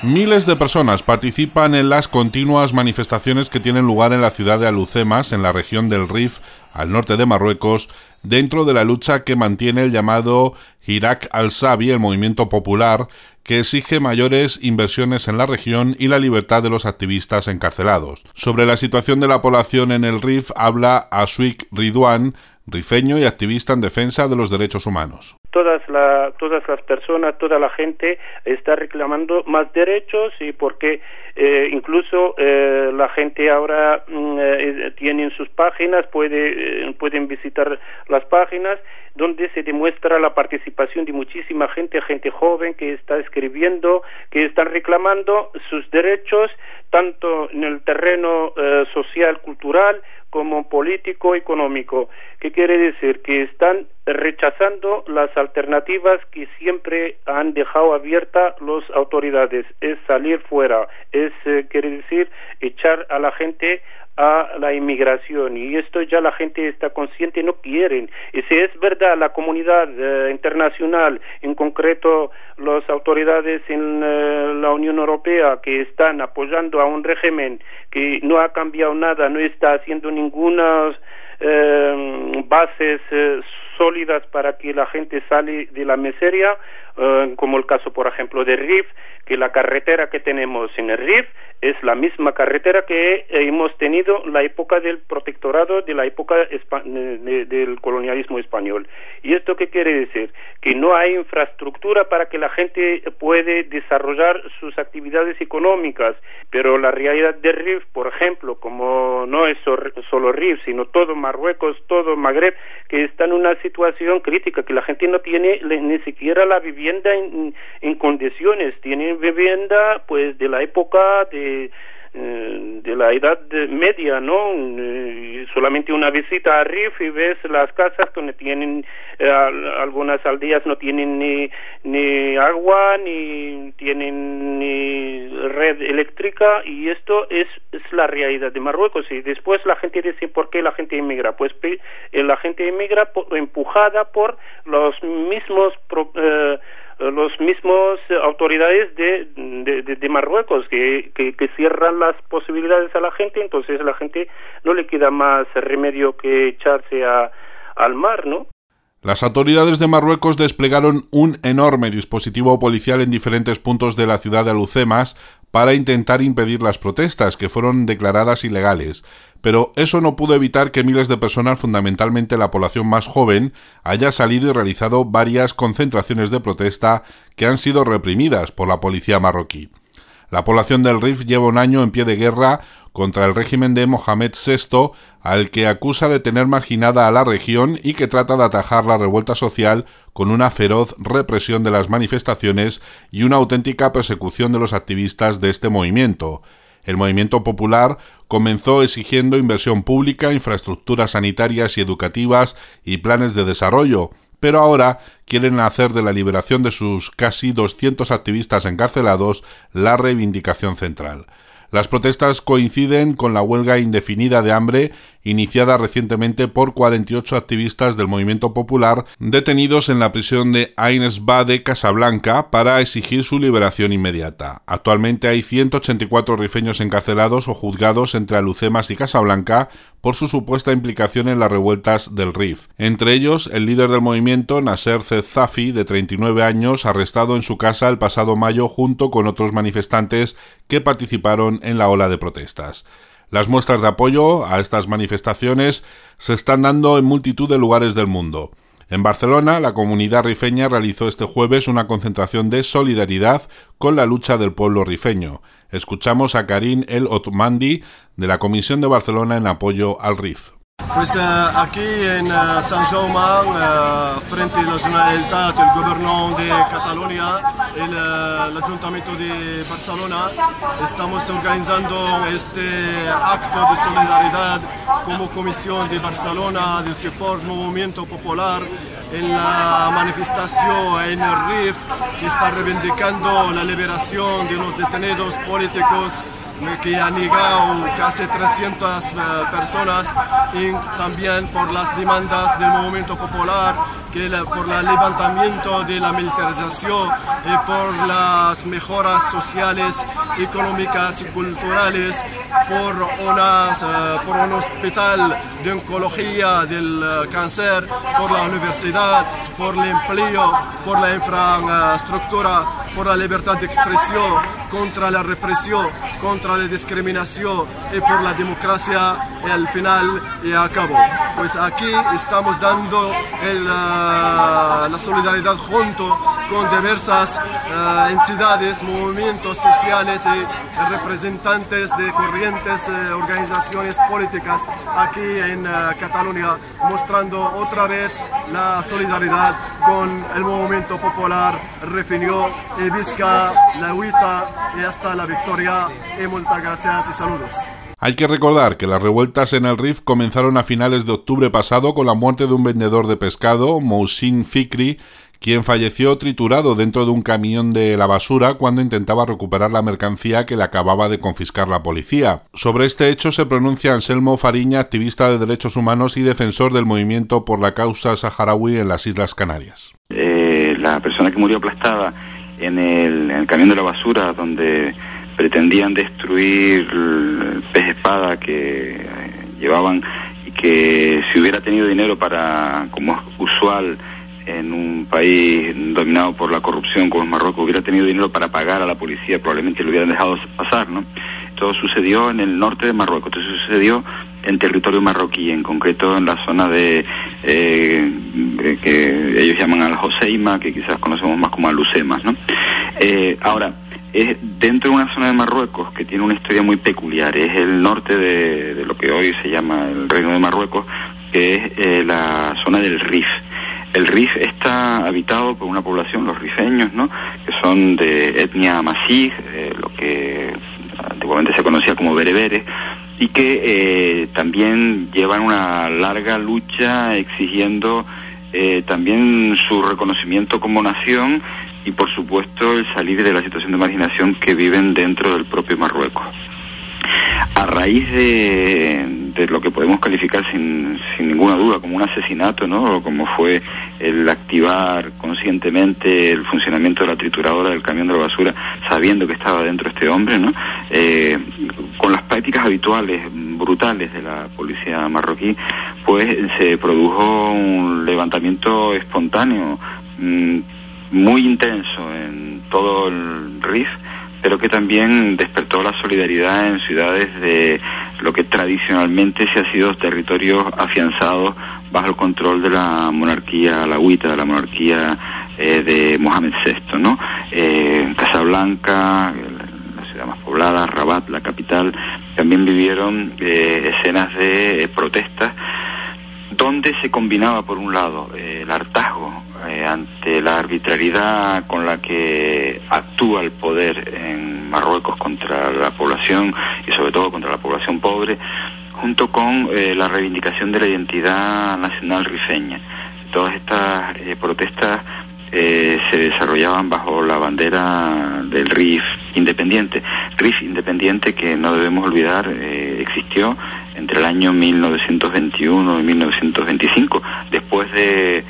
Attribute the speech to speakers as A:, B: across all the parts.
A: Miles de personas participan en las continuas manifestaciones que tienen lugar en la ciudad de Alhucemas, en la región del Rif, al norte de Marruecos, dentro de la lucha que mantiene el llamado Hirak al-Sabi, el movimiento popular, que exige mayores inversiones en la región y la libertad de los activistas encarcelados. Sobre la situación de la población en el Rif habla Aswik Ridwan, rifeño y activista en defensa de los derechos humanos.
B: Todas las personas, toda la gente está reclamando más derechos y porque incluso la gente ahora tiene en sus páginas, pueden visitar las páginas donde se demuestra la participación de muchísima gente joven que está escribiendo, que están reclamando sus derechos tanto en el terreno social, cultural, como político, económico. ¿Qué quiere decir? Que están rechazando las alternativas que siempre han dejado abiertas las autoridades. Es salir fuera, quiere decir echar a la gente a la inmigración, y esto ya la gente está consciente, no quieren. Y si es verdad, la comunidad internacional, en concreto las autoridades en la Unión Europea, que están apoyando a un régimen que no ha cambiado nada, no está haciendo ninguna bases sólidas para que la gente sale de la miseria, como el caso, por ejemplo, de Rif, que la carretera que tenemos en el Rif es la misma carretera que hemos tenido en la época del protectorado, de la época del colonialismo español. ¿Y esto qué quiere decir? Que no hay infraestructura para que la gente pueda desarrollar sus actividades económicas, pero la realidad de Rif, por ejemplo, como no es solo Rif, sino todo Marruecos, todo Magreb, que está en una situación crítica, que la gente no tiene ni siquiera la vivienda en condiciones, tienen vivienda pues de la época de la edad media, ¿no? Solamente una visita a Rif y ves las casas donde tienen algunas aldeas no tienen ni agua, ni tienen ni red eléctrica, y esto es la realidad de Marruecos. Y después la gente dice, ¿por qué la gente inmigra? Pues la gente inmigra empujada por los mismos autoridades de Marruecos que cierran las posibilidades a la gente. Entonces la gente no le queda más remedio que echarse al mar, ¿no?
A: Las autoridades de Marruecos desplegaron un enorme dispositivo policial en diferentes puntos de la ciudad de Alhucemas para intentar impedir las protestas, que fueron declaradas ilegales. Pero eso no pudo evitar que miles de personas, fundamentalmente la población más joven, haya salido y realizado varias concentraciones de protesta que han sido reprimidas por la policía marroquí. La población del Rif lleva un año en pie de guerra contra el régimen de Mohamed VI, al que acusa de tener marginada a la región y que trata de atajar la revuelta social con una feroz represión de las manifestaciones y una auténtica persecución de los activistas de este movimiento. El movimiento popular comenzó exigiendo inversión pública, infraestructuras sanitarias y educativas y planes de desarrollo, pero ahora quieren hacer de la liberación de sus casi 200 activistas encarcelados la reivindicación central. Las protestas coinciden con la huelga indefinida de hambre iniciada recientemente por 48 activistas del movimiento popular detenidos en la prisión de Ain Sba de Casablanca para exigir su liberación inmediata. Actualmente hay 184 rifeños encarcelados o juzgados entre Alhucemas y Casablanca por su supuesta implicación en las revueltas del Rif. Entre ellos, el líder del movimiento, Nasser Zedzafi, de 39 años, arrestado en su casa el pasado mayo junto con otros manifestantes que participaron en la ola de protestas. Las muestras de apoyo a estas manifestaciones se están dando en multitud de lugares del mundo. En Barcelona, la comunidad rifeña realizó este jueves una concentración de solidaridad con la lucha del pueblo rifeño. Escuchamos a Karim El Otmandi, de la Comisión de Barcelona en apoyo al Rif.
C: Pues aquí en San Jaume, frente a la Generalitat, el gobierno de Cataluña, el Ayuntamiento de Barcelona, estamos organizando este acto de solidaridad como Comisión de Barcelona de Support Movimiento Popular en la manifestación en el Rif, que está reivindicando la liberación de los detenidos políticos que han llegado casi 300 personas, y también por las demandas del movimiento popular, por el levantamiento de la militarización y por las mejoras sociales, económicas y culturales, por un hospital de oncología del cáncer, por la universidad, por el empleo, por la infraestructura, por la libertad de expresión, contra la represión, contra la discriminación y por la democracia al final y a cabo. Pues aquí estamos dando la solidaridad junto con diversas entidades, movimientos sociales y representantes de corrientes, organizaciones políticas aquí en Cataluña, mostrando otra vez la solidaridad con el movimiento popular Refinió y visca la huita y hasta la victoria, y muchas gracias y saludos.
A: Hay que recordar que las revueltas en el Rif comenzaron a finales de octubre pasado con la muerte de un vendedor de pescado, Mousin Fikri, quien falleció triturado dentro de un camión de la basura cuando intentaba recuperar la mercancía que le acababa de confiscar la policía. Sobre este hecho se pronuncia Anselmo Fariña, activista de derechos humanos y defensor del movimiento por la causa saharaui en las Islas Canarias.
D: La persona que murió aplastada en el camión de la basura, donde pretendían destruir el pez espada que llevaban, y que si hubiera tenido dinero para, como es usual en un país dominado por la corrupción como es Marruecos, hubiera tenido dinero para pagar a la policía, probablemente lo hubieran dejado pasar, ¿no? Todo sucedió en el norte de Marruecos, todo sucedió en territorio marroquí, en concreto en la zona de que ellos llaman Al-Hoceima, que quizás conocemos más como Al-Usemas, ¿no? Ahora, es dentro de una zona de Marruecos que tiene una historia muy peculiar. Es el norte de lo que hoy se llama el Reino de Marruecos, que es la zona del Rif. El Rif está habitado por una población, los rifeños, ¿no?, que son de etnia amasí, lo que antiguamente se conocía como bereberes, y que también llevan una larga lucha exigiendo también su reconocimiento como nación y, por supuesto, el salir de la situación de marginación que viven dentro del propio Marruecos. A raíz de lo que podemos calificar sin ninguna duda como un asesinato, ¿no?, o como fue el activar conscientemente el funcionamiento de la trituradora del camión de la basura, sabiendo que estaba dentro este hombre, ¿no?, con las prácticas habituales, brutales de la policía marroquí, pues se produjo un levantamiento espontáneo muy intenso en todo el Rif, pero que también despertó la solidaridad en ciudades de lo que tradicionalmente se ha sido territorios afianzados bajo el control de la monarquía alauita, de la monarquía de Mohamed VI, ¿no? Casablanca, la ciudad más poblada, Rabat, la capital, también vivieron escenas de protestas donde se combinaba, por un lado, el hartazgo ante la arbitrariedad con la que actúa el poder en Marruecos contra la población y sobre todo contra la población pobre, junto con la reivindicación de la identidad nacional rifeña. Todas estas protestas se desarrollaban bajo la bandera del Rif independiente. Rif independiente que, no debemos olvidar, existió entre el año 1921 y 1925, después de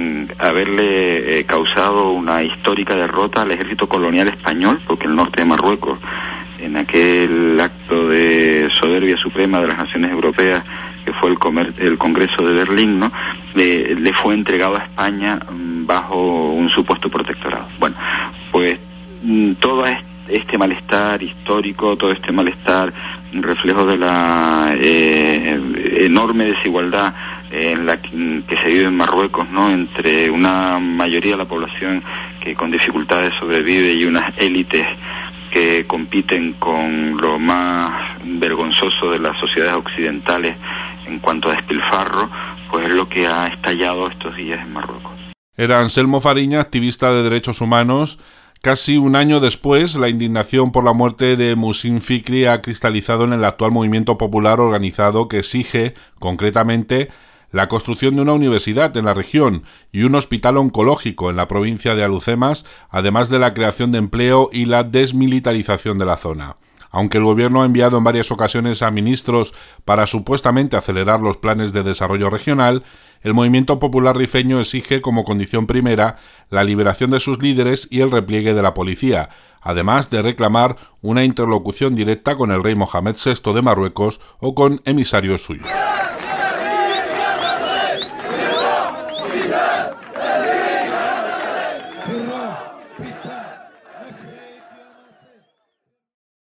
D: haberle causado una histórica derrota al ejército colonial español, porque el norte de Marruecos, en aquel acto de soberbia suprema de las naciones europeas que fue el Congreso de Berlín, ¿no?, le fue entregado a España bajo un supuesto protectorado. Bueno, pues todo este malestar histórico, todo este malestar reflejo de la enorme desigualdad en la que se vive en Marruecos, ¿no?, entre una mayoría de la población que con dificultades sobrevive y unas élites que compiten con lo más vergonzoso de las sociedades occidentales en cuanto a despilfarro, pues es lo que ha estallado estos días en Marruecos.
A: Era Anselmo Fariña, activista de derechos humanos. Casi un año después, la indignación por la muerte de Mousin Fikri ha cristalizado en el actual movimiento popular organizado que exige, concretamente, la construcción de una universidad en la región y un hospital oncológico en la provincia de Alhucemas, además de la creación de empleo y la desmilitarización de la zona. Aunque el gobierno ha enviado en varias ocasiones a ministros para supuestamente acelerar los planes de desarrollo regional, el movimiento popular rifeño exige como condición primera la liberación de sus líderes y el repliegue de la policía, además de reclamar una interlocución directa con el rey Mohamed VI de Marruecos o con emisarios suyos.